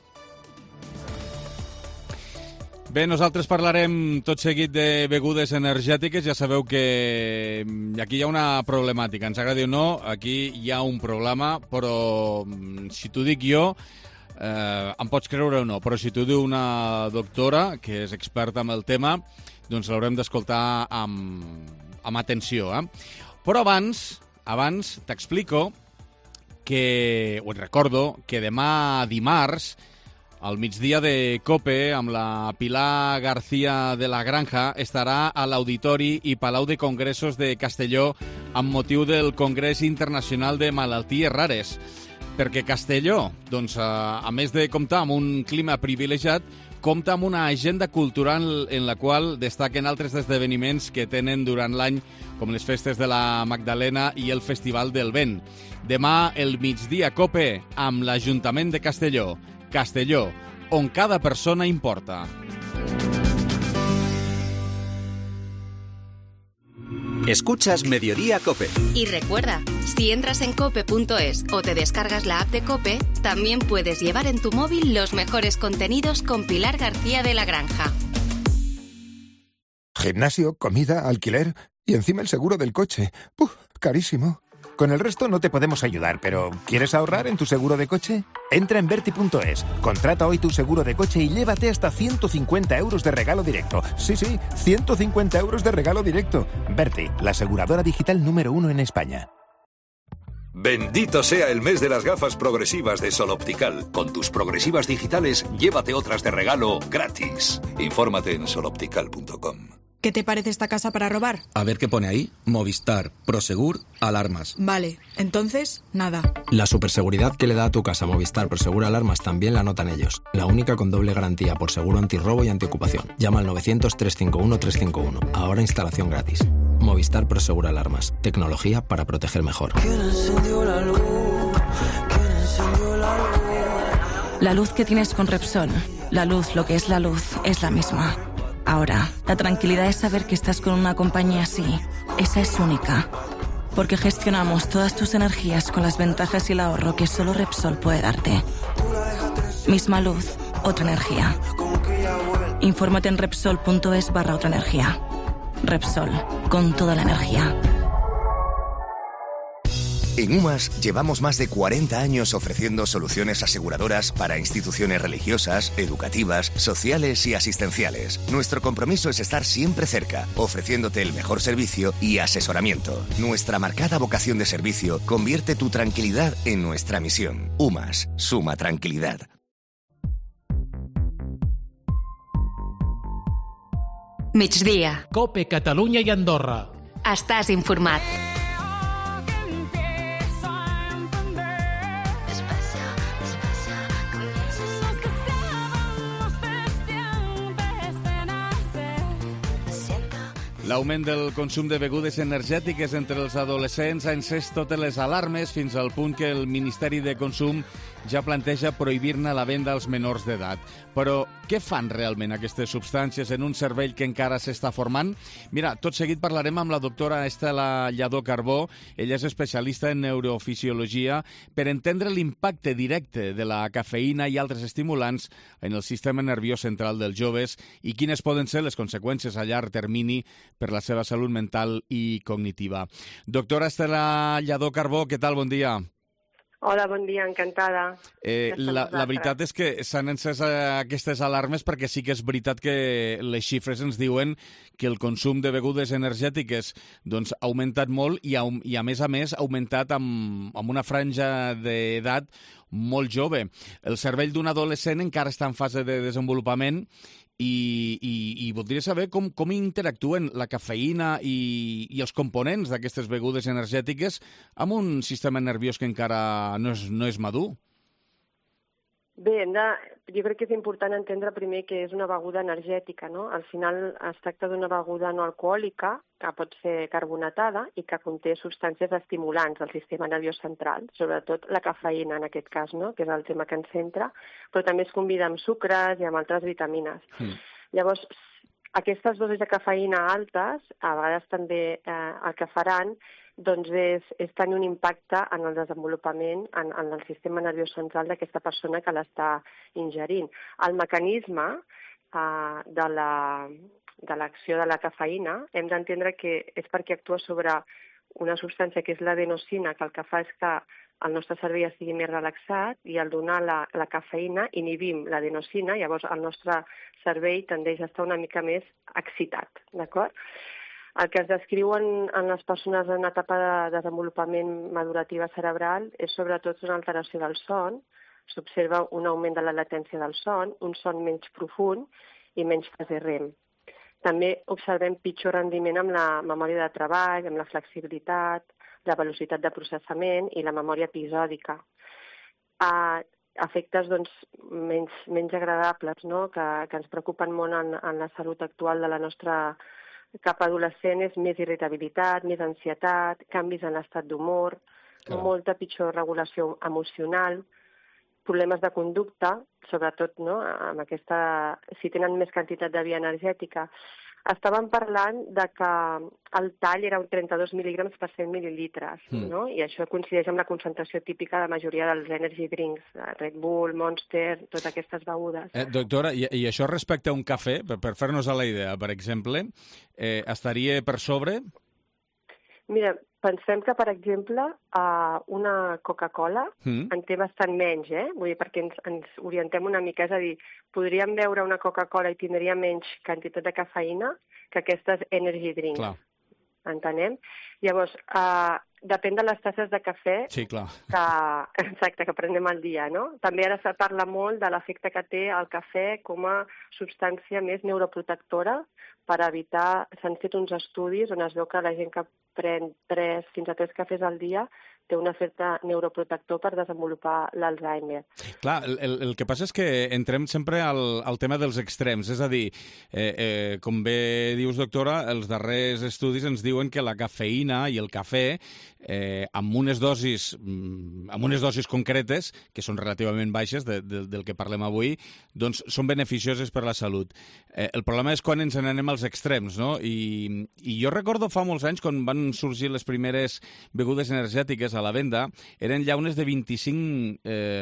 Bé, nosaltres parlarem tot seguit de begudes energètiques. Ja sabeu que aquí hi ha una problemàtica. Ens agradi o no, aquí hi ha un problema, però si t'ho dic jo, em pots creure o no, però si t'ho diu una doctora que és experta en el tema, doncs l'haurem d'escoltar amb atenció. Però abans t'explico que, o et recordo, que demà dimarts, al migdia de COPE, amb la Pilar García de la Granja, estarà a l'Auditori i Palau de Congressos de Castelló amb motiu del Congrés Internacional de Malalties Rares. Perquè Castelló, doncs, a més de comptar amb un clima privilegiat, compta amb una agenda cultural en la qual destaquen altres esdeveniments que tenen durant l'any, com les festes de la Magdalena i el Festival del Vent. Demà, el migdia COPE, amb l'Ajuntament de Castelló. Castelló, on cada persona importa. Escuchas Mediodía COPE. Y recuerda, si entras en cope.es o te descargas la app de COPE, también puedes llevar en tu móvil los mejores contenidos con Pilar García de la Granja. Gimnasio, comida, alquiler y encima el seguro del coche. Carísimo. Con el resto no te podemos ayudar, pero ¿quieres ahorrar en tu seguro de coche? Entra en Verti.es, contrata hoy tu seguro de coche y llévate hasta 150 euros de regalo directo. Sí, 150 euros de regalo directo. Verti, la aseguradora digital número 1 en España. Bendito sea el mes de las gafas progresivas de Sol Optical. Con tus progresivas digitales, llévate otras de regalo gratis. Infórmate en soloptical.com. ¿Qué te parece esta casa para robar? A ver qué pone ahí. Movistar, Prosegur, alarmas. Vale, entonces, nada. La superseguridad que le da a tu casa Movistar Prosegur Alarmas también la notan ellos. La única con doble garantía por seguro antirrobo y antiocupación. Llama al 900-351-351. Ahora instalación gratis. Movistar Prosegur Alarmas. Tecnología para proteger mejor. La luz que tienes con Repsol. La luz, lo que es la luz, es la misma. Ahora, la tranquilidad es saber que estás con una compañía así. Esa es única. Porque gestionamos todas tus energías con las ventajas y el ahorro que solo Repsol puede darte. Misma luz, otra energía. Infórmate en Repsol.es/otra energía. Repsol, con toda la energía. En UMAS llevamos más de 40 años ofreciendo soluciones aseguradoras para instituciones religiosas, educativas, sociales y asistenciales. Nuestro compromiso es estar siempre cerca, ofreciéndote el mejor servicio y asesoramiento. Nuestra marcada vocación de servicio convierte tu tranquilidad en nuestra misión. UMAS, suma tranquilidad. Migdia. COPE Catalunya i Andorra. Estàs informat. L'augment del consum de begudes energètiques entre els adolescents ha encès totes les alarmes fins al punt que el Ministeri de Consum ja planteja prohibir-ne la venda als menors d'edat. Però què fan realment aquestes substàncies en un cervell que encara s'està formant? Mira, tot seguit parlarem amb la doctora Estela Lladó-Carbó. Ella és especialista en neurofisiologia per entendre l'impacte directe de la cafeïna i altres estimulants en el sistema nerviós central dels joves i quines poden ser les conseqüències a llarg termini per la seva salut mental i cognitiva. Doctora Estela Lladó-Carbó, què tal? Bon dia. Hola, bon dia, encantada. La veritat és que s'han encès aquestes alarmes perquè sí que és veritat que les xifres ens diuen que el consum de begudes energètiques doncs, ha augmentat molt i a més ha augmentat amb una franja d'edat molt jove. El cervell d'un adolescent encara està en fase de desenvolupament i voldria saber com interactuen la cafeïna i els components d'aquestes begudes energètiques amb un sistema nerviós que encara no és madur. Bé, jo crec que és important entendre primer que és una beguda energètica, no? Al final es tracta d'una beguda no alcohòlica, que pot ser carbonatada i que conté substàncies estimulants del sistema nerviós central, sobretot la cafeïna en aquest cas, no? Que és el tema que ens centra, però també es combina amb sucres i amb altres vitamines. Llavors, aquestes dosis de cafeïna altes, a vegades també el que faran doncs és tenir un impacte en el desenvolupament en el sistema nerviós central d'aquesta persona que l'està ingerint. El mecanisme de l'acció de la cafeïna hem d'entendre que és perquè actua sobre una substància que és l'adenosina, que el que fa és que el nostre cervell estigui més relaxat i al donar la cafeïna inhibim l'adenosina, llavors el nostre cervell tendeix a estar una mica més excitat, d'acord? El que es descriu en les persones en etapa de desenvolupament madurativa cerebral és sobretot una alteració del son, s'observa un augment de la latència del son, un son menys profund i menys fase REM. També observem pitjor rendiment amb la memòria de treball, amb la flexibilitat, la velocitat de processament i la memòria episòdica. Efectes doncs, menys agradables, no? que ens preocupen molt en la salut actual de la nostra cap adolescent és més irritabilitat, més ansietat, canvis en l'estat d'humor, molta pitjor regulació emocional, problemes de conducta, sobretot no, amb si tenen més quantitat de via energètica. Estàvem parlant de que el tall era un 32 mil·lígrams per 100 mil·lilitres, no? I això coincideix amb la concentració típica de la majoria dels energy drinks, Red Bull, Monster, totes aquestes begudes. Doctora, i això respecte a un cafè, per fer-nos a la idea, per exemple, estaria per sobre? Mira, pensem que, per exemple, una Coca-Cola en té bastant menys, vull dir, perquè ens orientem una mica, és a dir, podríem beure una Coca-Cola i tindria menys quantitat de cafeïna que aquestes energy drinks. Entenem? Llavors, depèn de les tasses de cafè que prenem al dia, no? També ara se parla molt de l'efecte que té el cafè com a substància més neuroprotectora per evitar... S'han fet uns estudis on es veu que la gent que pren 3 fins a 3 cafès al dia té un efecte neuroprotector per desenvolupar l'Alzheimer. Clar, el que passa és que entrem sempre al tema dels extrems, és a dir, com bé dius, doctora, els darrers estudis ens diuen que la cafeïna i el cafè, amb unes dosis concretes, que són relativament baixes del que parlem avui, doncs són beneficioses per la salut. El problema és quan ens n'anem als extrems, no? I jo recordo fa molts anys, quan van sorgir les primeres begudes energètiques a la venda, eren llaunes de 25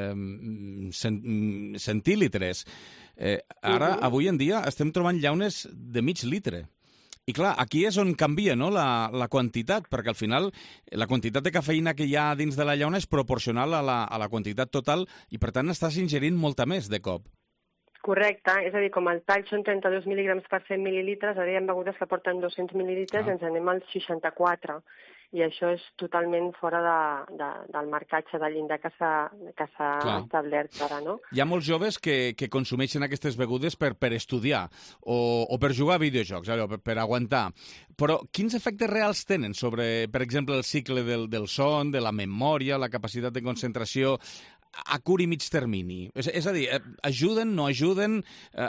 centílitres. Ara, avui en dia, estem trobant llaunes de mig litre. I clar, aquí és on canvia, no?, la quantitat, perquè al final la quantitat de cafeïna que hi ha dins de la llauna és proporcional a la quantitat total i, per tant, estàs ingerint molta més de cop. Correcte, és a dir, com el tall són 32 mil·lígrams per 100 mil·lilitres, ara hi ha begudes que porten 200 mil·lilitres i ens anem als 64. I això és totalment fora del marcatge de llindar que s'ha establert ara, no? Hi ha molts joves que consumeixen aquestes begudes per estudiar o per jugar a videojocs, per aguantar. Però quins efectes reals tenen sobre, per exemple, el cicle del son, de la memòria, la capacitat de concentració a curt i mig termini? És a dir, ajuden, no ajuden,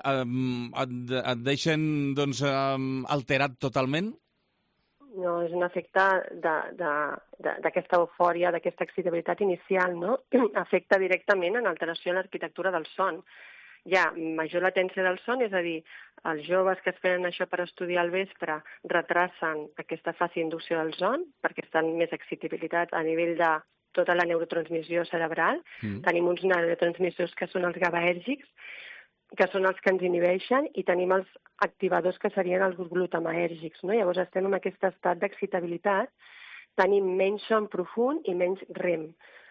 et deixen alterat totalment? No, és un efecte d'aquesta eufòria, d'aquesta excitabilitat inicial, no? Afecta directament en alteració en l'arquitectura del son. Hi ha major latència del son, és a dir, els joves que es prenen això per estudiar al vespre retracen aquesta fase d'inducció del son perquè estan més excitabilitats a nivell de tota la neurotransmissió cerebral. Tenim uns neurotransmissors que són els GABAèrgics, que són els que ens inhibeixen, i tenim els activadors que serien els glutamaèrgics, no? Llavors estem en aquest estat d'excitabilitat, tenim menys son profund i menys REM.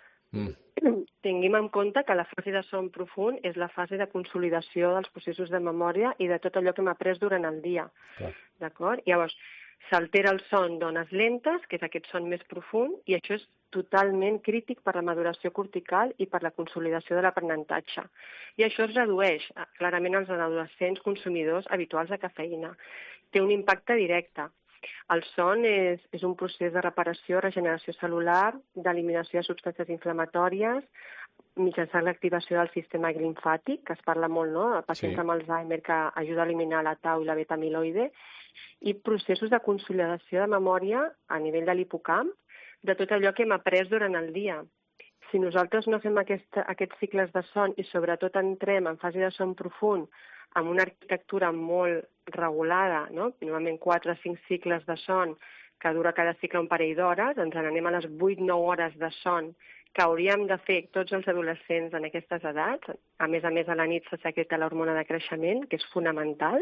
Tinguem en compte que la fase de son profund és la fase de consolidació dels processos de memòria i de tot allò que hem après durant el dia. D'acord? Llavors, s'altera el son d'ones lentes, que és aquest son més profund, i això és totalment crític per la maduració cortical i per la consolidació de l'aprenentatge. I això es redueix clarament als adolescents consumidors habituals de cafeïna. Té un impacte directe. El son és un procés de reparació, regeneració cel·lular, d'eliminació de substàncies inflamatòries, mitjançant l'activació del sistema limfàtic, que es parla molt, no?, de pacients amb Alzheimer, que ajuda a eliminar la tau i la beta-amiloide, i processos de consolidació de memòria a nivell de l'hipocamp, de tot allò que hem après durant el dia. Si nosaltres no fem aquests cicles de son i sobretot entrem en fase de son profund amb una arquitectura molt regulada, no?, normalment 4 o 5 cicles de son que dura cada cicle un parell d'hores, ens n'anem a les 8-9 hores de son que hauríem de fer tots els adolescents en aquestes edats. A més a la nit se secreta l'hormona de creixement, que és fonamental.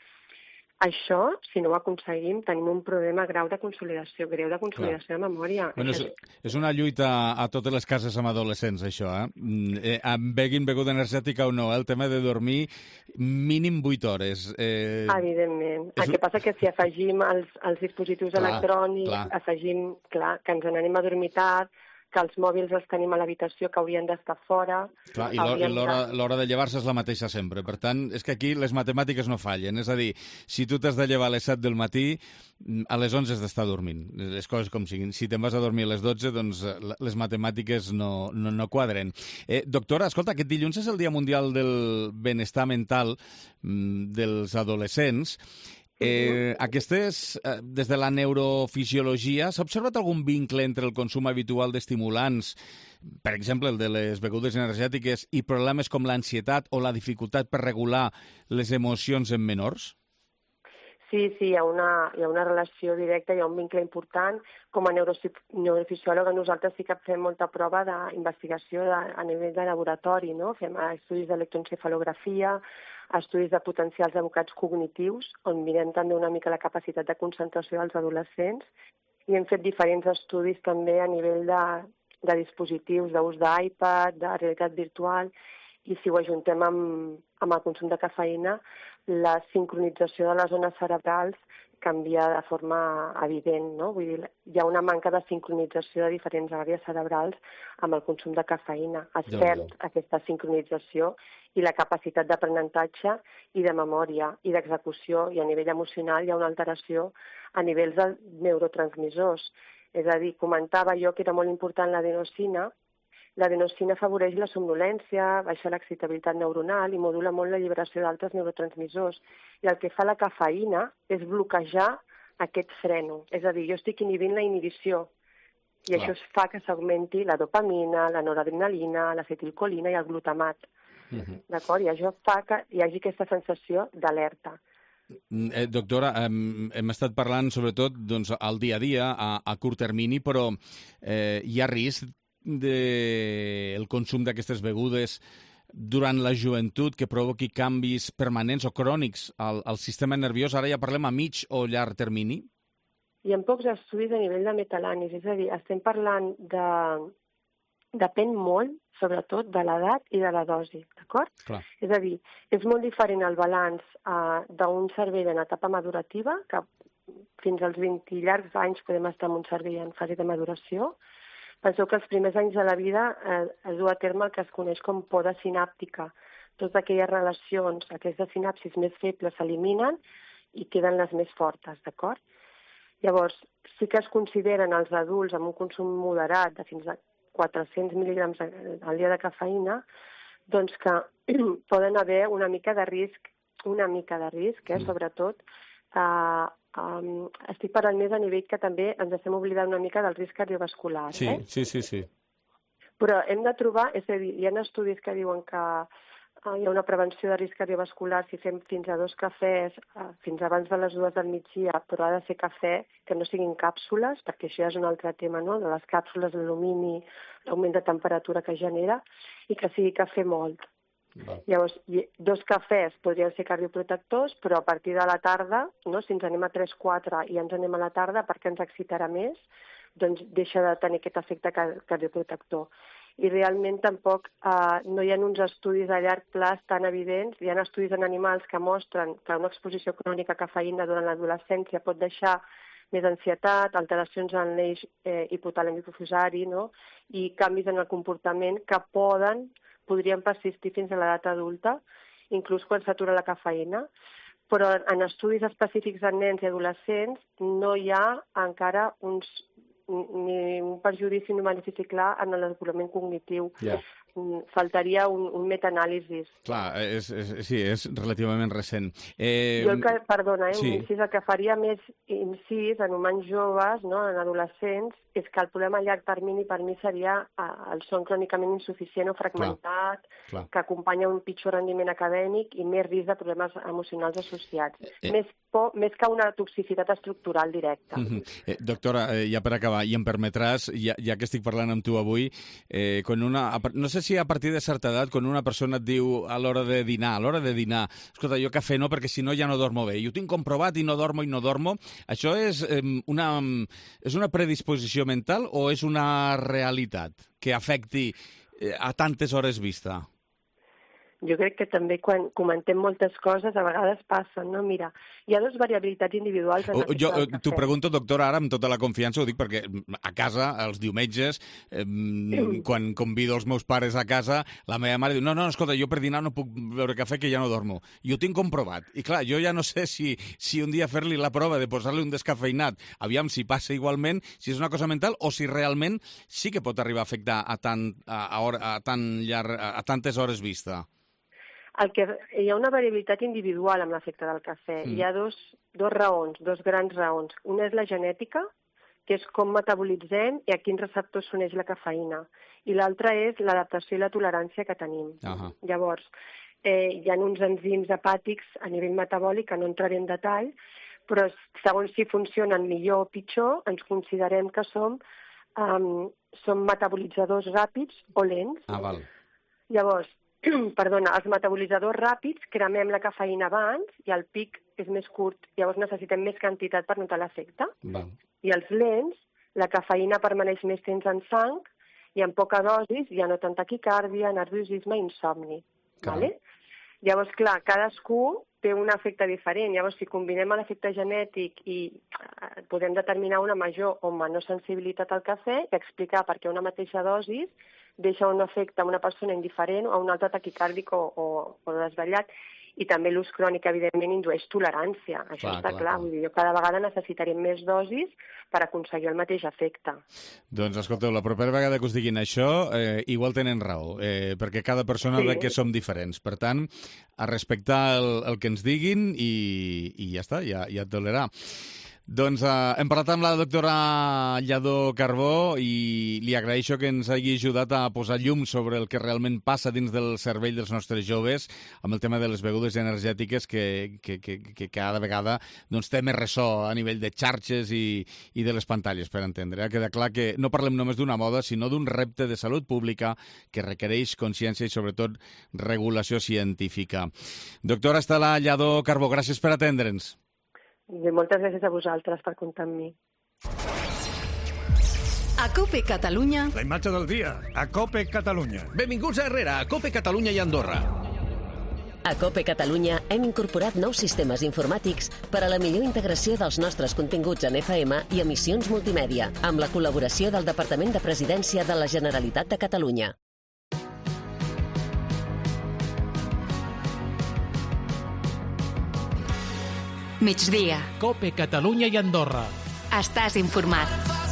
Això, si no ho aconseguim, tenim un problema greu de consolidació de memòria. Bueno, és una lluita a totes les cases amb adolescents, això, beguin beguda energètica o no, el tema de dormir mínim 8 hores. Evidentment. El que passa que si afegim els dispositius electrònics, afegim, que ens n'anem a dormir tard, que els mòbils els tenim a l'habitació, que haurien d'estar fora. Clar, i l'hora de llevar-se és la mateixa sempre. Per tant, és que aquí les matemàtiques no fallen. És a dir, si tu t'has de llevar a les 7 del matí, a les 11 has d'estar dormint. Les coses com siguin. Si te'n vas a dormir a les 12, doncs les matemàtiques no quadren. Doctora, escolta, aquest dilluns és el Dia Mundial del Benestar Mental dels Adolescents. Des de la neurofisiologia, s'ha observat algun vincle entre el consum habitual d'estimulants, per exemple el de les begudes energètiques, i problemes com l'ansietat o la dificultat per regular les emocions en menors? Sí, hi ha una relació directa, hi ha un vincle important. Com a neurofisiòloga nosaltres sí que fem molta prova d'investigació a nivell de laboratori, no? Fem estudis d'electroencefalografia, estudis de potencials evocats cognitius, on mirem també una mica la capacitat de concentració dels adolescents, i hem fet diferents estudis també a nivell de dispositius d'ús d'iPad, de realitat virtual, I si ho ajuntem amb el consum de cafeïna, la sincronització de les zones cerebrals canvia de forma evident, no? Vull dir, hi ha una manca de sincronització de diferents àrees cerebrals amb el consum de cafeïna. Es perd aquesta sincronització i la capacitat d'aprenentatge i de memòria i d'execució, i a nivell emocional hi ha una alteració a nivells de neurotransmissors. És a dir, comentava jo que era molt important l'adenosina. L'adenosina afavoreix la somnolència, baixa l'excitabilitat neuronal i modula molt l'alliberació d'altres neurotransmissors. I el que fa la cafeïna és bloquejar aquest freno. És a dir, jo estic inhibint la inhibició. I això fa que s'augmenti la dopamina, la noradrenalina, l'acetilcolina i el glutamat. D'acord? I això fa que hi hagi aquesta sensació d'alerta. Doctora, hem estat parlant sobretot al dia a dia, a curt termini, però hi ha risc del consum d'aquestes begudes durant la joventut que provoqui canvis permanents o crònics al sistema nerviós? Ara ja parlem a mig o llarg termini? Hi ha pocs estudis a nivell de metal·lanis, és a dir, estem parlant de... Depèn molt, sobretot, de l'edat i de la dosi, d'acord? És a dir, és molt diferent el balanç d'un cervell en etapa madurativa, que fins als 20 llargs anys podem estar en un cervell en fase de maduració. Penseu que els primers anys de la vida es du a terme el que es coneix com poda sinàptica. Totes aquelles relacions, aquestes sinapsis més febles s'eliminen i queden les més fortes, d'acord? Llavors, sí que es consideren els adults amb un consum moderat de fins a 400 mil·lígrams al dia de cafeïna, doncs que poden haver una mica de risc, sobretot. Estic parlant més a nivell que també ens estem oblidant una mica del risc cardiovascular. Sí. Però hem de trobar, és a dir, hi ha estudis que diuen que hi ha una prevenció de risc cardiovascular si fem fins a 2 cafès fins abans de les 2 del migdia, però ha de ser cafè que no siguin càpsules, perquè això ja és un altre tema, no?, de les càpsules d'alumini, l'augment de temperatura que genera, i que sigui cafè molt. Llavors, 2 cafès podrien ser cardioprotectors, però a partir de la tarda, no? Si ens anem a 3-4 i ens anem a la tarda perquè ens excitarà més, doncs deixa de tenir aquest efecte cardioprotector. I realment tampoc no hi ha uns estudis a llarg plaç tan evidents. Hi ha estudis en animals que mostren que una exposició crònica a cafeïna durant l'adolescència pot deixar més ansietat, alteracions en l'eix hipotalàmic hipofusari, no?, i canvis en el comportament que podrien persistir fins a l'edat adulta, inclús quan s'atura la cafeïna. Però en estudis específics en nens i adolescents no hi ha encara ni un perjudici ni un benefici clar en el desenvolupament cognitiu. Faltaria un metaanàlisi. Clar, sí, és relativament recent. Jo un incís, el que faria més incís en humans joves, no, en adolescents, és que el problema a llarg termini per mi seria el son crònicament insuficient o fragmentat, que acompanya un pitjor rendiment acadèmic i més risc de problemes emocionals associats. Més que una toxicitat estructural directa. Doctora, ja per acabar, i em permetràs, ja que estic parlant amb tu avui, no sé si a partir de certa edat, quan una persona et diu a l'hora de dinar, escolta, jo cafè no, perquè si no ja no dormo bé. Jo ho tinc comprovat i no dormo. Això és una predisposició mental o és una realitat que afecti a tantes hores vista? Jo crec que també quan comentem moltes coses a vegades passen, no? Mira, hi ha 2 variabilitats individuals en el Jo t'ho pregunto, doctora, ara amb tota la confiança, ho dic perquè a casa, els diumetges, quan convido els meus pares a casa, la meva mare diu, no, escolta, jo per dinar no puc beure cafè que ja no dormo. I ho tinc comprovat. I clar, jo ja no sé si un dia fer-li la prova de posar-li un descafeinat, aviam si passa igualment, si és una cosa mental o si realment sí que pot arribar a afectar a tantes hores vista. Hi ha una variabilitat individual amb l'efecte del cafè. Hi ha dos grans raons. Una és la genètica, que és com metabolitzem i a quins receptors s'uneix la cafeïna. I l'altra és l'adaptació i la tolerància que tenim. Llavors, hi ha uns enzims hepàtics a nivell metabòlic, que no entraré en detall, però segons si funcionen millor o pitjor, ens considerem que som metabolitzadors ràpids o lents. Llavors, els metabolitzadors ràpids cremem la cafeïna abans i el pic és més curt, llavors necessitem més quantitat per notar l'efecte. I els lents, la cafeïna permaneix més temps en sang i en poca dosis ja noten taquicàrdia, nerviosisme i insomni. Vale? Llavors, clar, cadascú té un efecte diferent. Llavors, si combinem l'efecte genètic i podem determinar una major o menor sensibilitat al cafè i explicar per què una mateixa dosi deixa un efecte a una persona indiferent o a un altre taquicàrdic o desvetllat. I també l'ús crònic, evidentment, indueix tolerància. Això està clar. Vull dir, cada vegada necessitarem més dosis per aconseguir el mateix efecte. Doncs, escolteu, la propera vegada que us diguin això, igual tenen raó, perquè cada persona ve que som diferents. Per tant, a respectar el que ens diguin i ja està, ja et tolerarà. Doncs hem parlat amb la doctora Lladó Carbó i li agraeixo que ens hagi ajudat a posar llum sobre el que realment passa dins del cervell dels nostres joves amb el tema de les begudes energètiques que cada vegada té més ressò a nivell de xarxes i de les pantalles, per entendre. Queda clar que no parlem només d'una moda, sinó d'un repte de salut pública que requereix consciència i, sobretot, regulació científica. Doctora Estela Lladó Carbó, gràcies per atendre'ns. Moltes gràcies a vosaltres per comptar amb mi. A COPE Catalunya... La imatge del dia, a COPE Catalunya. Benvinguts a Herrera, a COPE Catalunya i Andorra. A COPE Catalunya hem incorporat nous sistemes informàtics per a la millor integració dels nostres continguts en FM i emissions multimèdia, amb la col·laboració del Departament de Presidència de la Generalitat de Catalunya. Migdia. COPE Catalunya i Andorra. Estàs informat.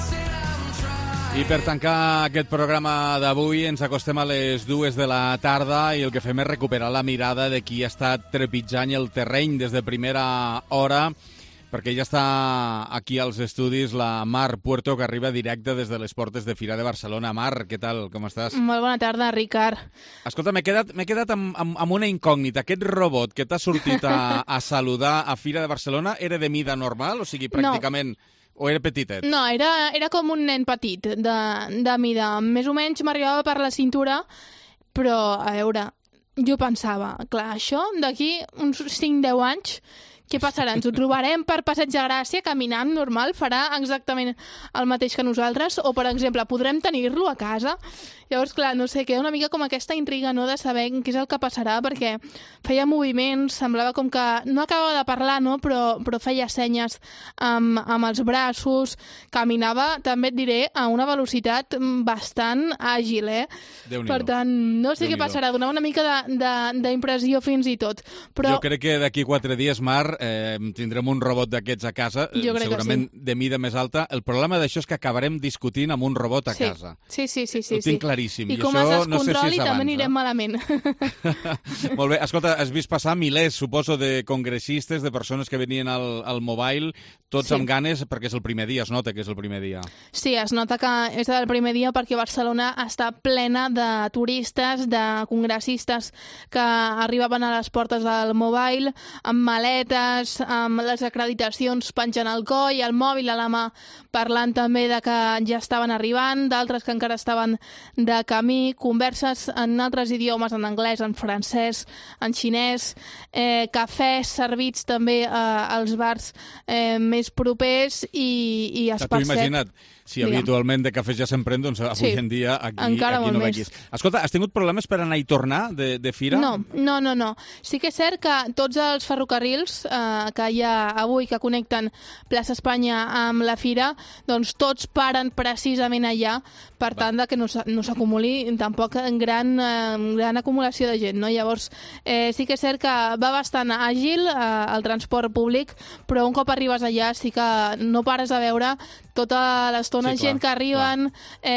I per tancar aquest programa d'avui ens acostem a les 2 de la tarda i el que fem és recuperar la mirada de qui ha estat trepitjant el terreny des de primera hora, perquè ja està aquí als estudis la Mar Puerto, que arriba directe des de les portes de Fira de Barcelona. Mar, què tal? Com estàs? Molt bona tarda, Ricard. Escolta, m'he quedat amb una incògnita. Aquest robot que t'ha sortit a saludar a Fira de Barcelona era de mida normal? O sigui, pràcticament... No. O era petitet? No, era com un nen petit, de mida. Més o menys m'arribava per la cintura, però, a veure, jo pensava, clar, això d'aquí uns 5-10 anys... Què passarà? Ens ho trobarem per Passeig de Gràcia, caminant normal? Farà exactament el mateix que nosaltres? O, per exemple, podrem tenir-lo a casa? Llavors, clar, no sé, queda una mica com aquesta intriga, no?, de saber què és el que passarà, perquè feia moviments, semblava com que... No acabava de parlar, no?, però feia senyes amb els braços, caminava, també et diré, a una velocitat bastant àgil, Per tant, no sé què passarà, donava una mica d'impressió fins i tot. Però... Jo crec que d'aquí 4 dies, Mar, tindrem un robot d'aquests a casa, segurament de mida més alta. El problema d'això és que acabarem discutint amb un robot a casa. Sí. Ho tinc claríssim. I com es descontroli també anirem malament. Molt bé. Escolta, has vist passar milers, suposo, de congressistes, de persones que venien al Mobile, tots amb ganes, perquè és el primer dia, es nota que és el primer dia. Sí, es nota que és el primer dia perquè Barcelona està plena de turistes, de congressistes que arribaven a les portes del Mobile amb maletes, amb les acreditacions penjant al coll, el mòbil a la mà, parlant també de que ja estaven arribant, d'altres que encara estaven de camí, converses en altres idiomes, en anglès, en francès, en xinès, cafès servits també als bars més propers i es percep... Imagina't, si habitualment de cafès ja se'n pren, doncs avui en dia aquí no veguis. Escolta, has tingut problemes per anar i tornar de fira? No. Sí que és cert que tots els ferrocarrils que hi ha avui que connecten Plaça Espanya amb la fira, doncs tots paren precisament allà per tant que no s'acumuli tampoc gran acumulació de gent, no? Llavors, sí que és cert que va bastant àgil el transport públic, però un cop arribes allà sí que no pares a veure tota l'estona gent que arriben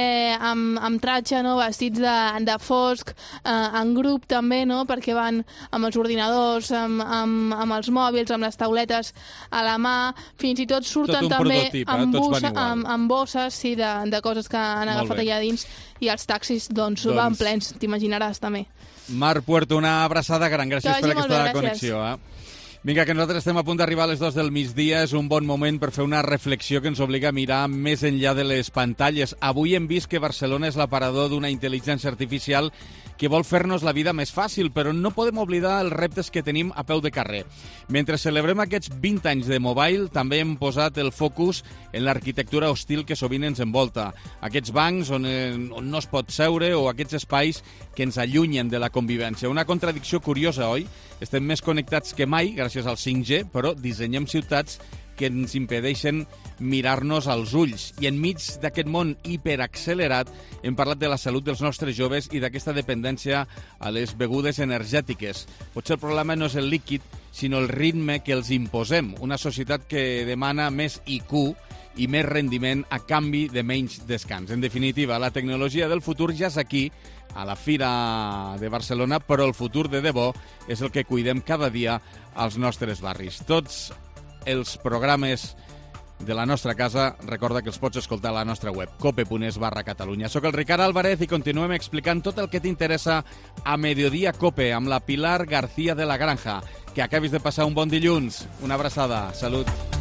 amb tratge, no? Vestits de fosc, en grup també, no? Perquè van amb els ordinadors, amb els mòbils, amb les tauletes a la mà, fins i tot surten també amb bosses de coses que han agafat allà dins, i els taxis doncs van plens, t'imaginaràs també. Mar Puerto, una abraçada gran, gràcies per aquesta connexió. Vinga, que nosaltres estem a punt d'arribar a les 2 del migdia. És un bon moment per fer una reflexió que ens obliga a mirar més enllà de les pantalles. Avui hem vist que Barcelona és l'aparador d'una intel·ligència artificial que vol fer-nos la vida més fàcil, però no podem oblidar els reptes que tenim a peu de carrer. Mentre celebrem aquests 20 anys de mobile, també hem posat el focus en l'arquitectura hostil que sovint ens envolta. Aquests bancs on no es pot seure o aquests espais que ens allunyen de la convivència. Una contradicció curiosa, oi? Estem més connectats que mai gràcies al 5G, però dissenyem ciutats que ens impedeixen mirar-nos als ulls. I enmig d'aquest món hiperaccelerat hem parlat de la salut dels nostres joves i d'aquesta dependència a les begudes energètiques. Potser el problema no és el líquid, sinó el ritme que els imposem. Una societat que demana més IQ i més rendiment a canvi de menys descans. En definitiva, la tecnologia del futur ja és aquí, a la Fira de Barcelona, però el futur de debò és el que cuidem cada dia als nostres barris. Tots els programes de la nostra casa, recorda que els pots escoltar a la nostra web, cope.es/Catalunya. Soc el Ricard Álvarez i continuem explicant tot el que t'interessa a Mediodía Cope amb la Pilar García de la Granja. Que acabis de passar un bon dilluns. Una abraçada. Salut.